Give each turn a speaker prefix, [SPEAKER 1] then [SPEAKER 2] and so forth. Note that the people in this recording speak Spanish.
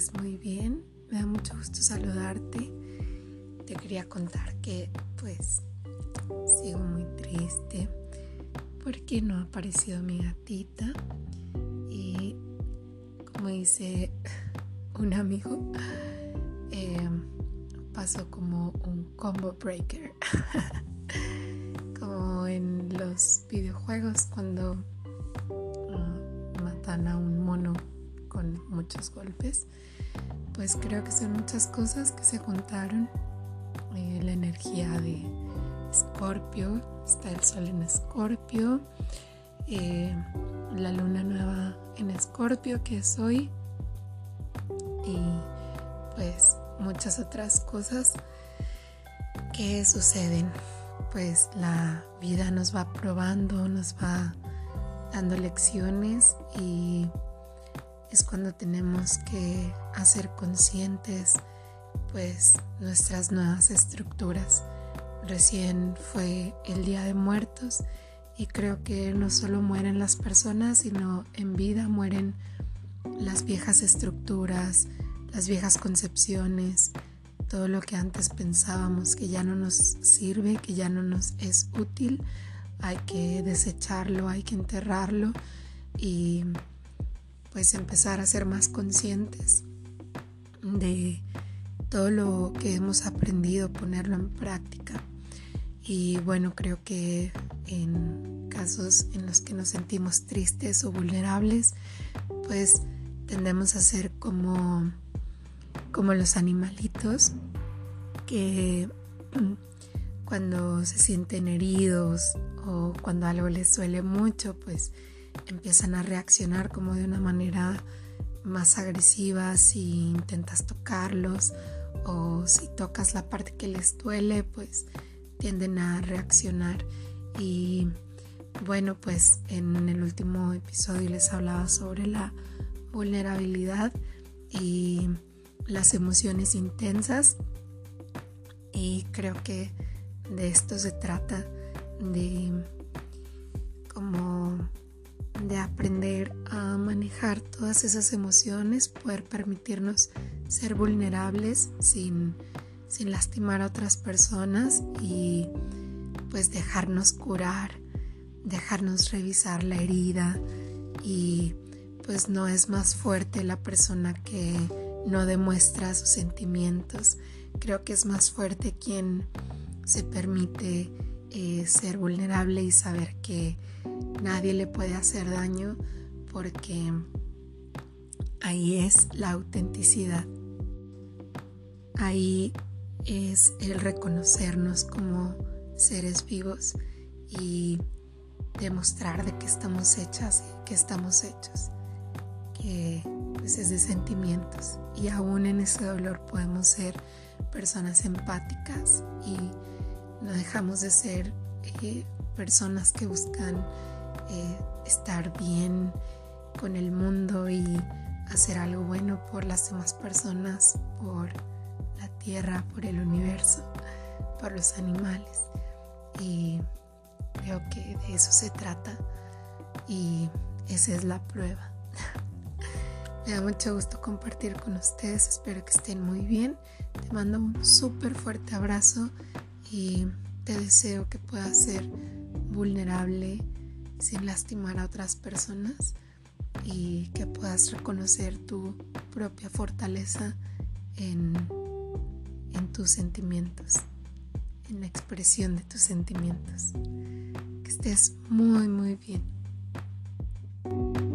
[SPEAKER 1] estés muy bien. Me da mucho gusto saludarte. Te quería contar que sigo muy triste porque no ha aparecido mi gatita. Y como dice un amigo, pasó como un combo breaker. Como en los videojuegos cuando matan a un mono con muchos golpes. Pues creo que son muchas cosas que se juntaron. La energía de Escorpio, está el sol en Escorpio, la luna nueva en Escorpio que es hoy, y pues muchas otras cosas que suceden. Pues la vida nos va probando, nos va dando lecciones, y es cuando tenemos que hacer conscientes pues nuestras nuevas estructuras. Recién fue el Día de Muertos y creo que no solo mueren las personas, sino en vida mueren las viejas estructuras, las viejas concepciones, todo lo que antes pensábamos que ya no nos sirve, que ya no nos es útil. Hay que desecharlo, hay que enterrarlo y pues empezar a ser más conscientes de todo lo que hemos aprendido, ponerlo en práctica. Y bueno, creo que en casos en los que nos sentimos tristes o vulnerables, pues tendemos a ser como los animalitos que cuando se sienten heridos o cuando algo les duele mucho, pues empiezan a reaccionar como de una manera más agresiva. Si intentas tocarlos o si tocas la parte que les duele, pues tienden a reaccionar. Y bueno, pues en el último episodio les hablaba sobre la vulnerabilidad y las emociones intensas, y creo que de esto se trata, de aprender a manejar todas esas emociones, poder permitirnos ser vulnerables sin lastimar a otras personas, y pues dejarnos curar, dejarnos revisar la herida. Y pues no es más fuerte la persona que no demuestra sus sentimientos. Creo que es más fuerte quien se permite ser vulnerable y saber que nadie le puede hacer daño, porque ahí es la autenticidad. Ahí es el reconocernos como seres vivos y demostrar de qué estamos hechas y qué estamos hechos, que pues es de sentimientos, y aún en ese dolor podemos ser personas empáticas y no dejamos de ser personas que buscan estar bien con el mundo y hacer algo bueno por las demás personas, por la tierra, por el universo, por los animales. Y creo que de eso se trata, y esa es la prueba. Me da mucho gusto compartir con ustedes, espero que estén muy bien. Te mando un súper fuerte abrazo y te deseo que puedas ser vulnerable sin lastimar a otras personas, y que puedas reconocer tu propia fortaleza en tus sentimientos, en la expresión de tus sentimientos. Que estés muy, muy bien.